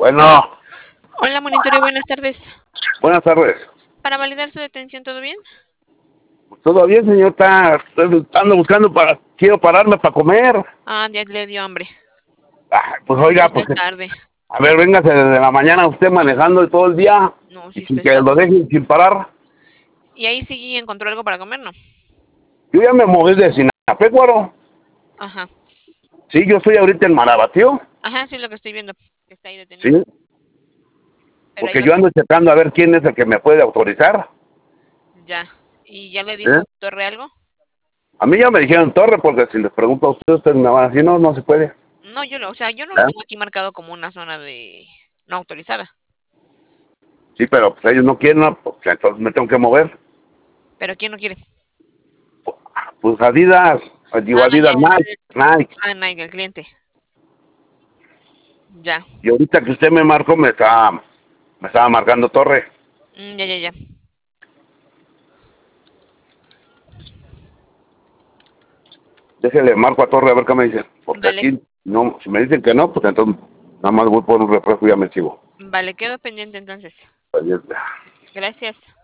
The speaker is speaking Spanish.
Bueno, Hola, monitoreo, buenas tardes. buenas tardes. Para validar su detención, ¿todo bien? ¿Todo bien, señorita? Ando buscando quiero pararme para comer. Ah, ya le dio hambre. Pues Sí, ya oiga, está pues, tarde. a ver, véngase desde la mañana usted manejando todo el día No, y sí es sin que pesado. lo dejen sin parar. Y ahí sí encontró algo para comer, ¿no? Yo ya me moví de Sinapecuaro. Ajá. Sí, yo estoy ahorita en Marabatío. Ajá, sí es lo que estoy viendo, que está ahí Sí, detenido. Pero ahí porque lo... yo ando checando a ver quién es el que me puede autorizar. Ya. ¿Y ya le dijo ¿Eh? Torre algo? A mí ya me dijeron Torre, porque si les pregunto a ustedes, ustedes me van a decir, no, no se puede. No, yo no lo ¿Eh? tengo aquí marcado como una zona de no autorizada. Sí, pero pues ellos no quieren, ¿no? Pues, entonces me tengo que mover. ¿Pero quién no quiere? Pues Adidas, digo Ah, ya. Adidas, Nike, Nike. Ah, Nike, el cliente. Ya. Y ahorita que usted me marcó, me estaba marcando Torre. Ya, ya, ya. Déjele, marco a Torre a ver qué me dicen. Porque Vale, aquí, no, si me dicen que no, pues entonces nada más voy por un refresco y ya me sigo. vale, quedo pendiente entonces. Pues, Gracias.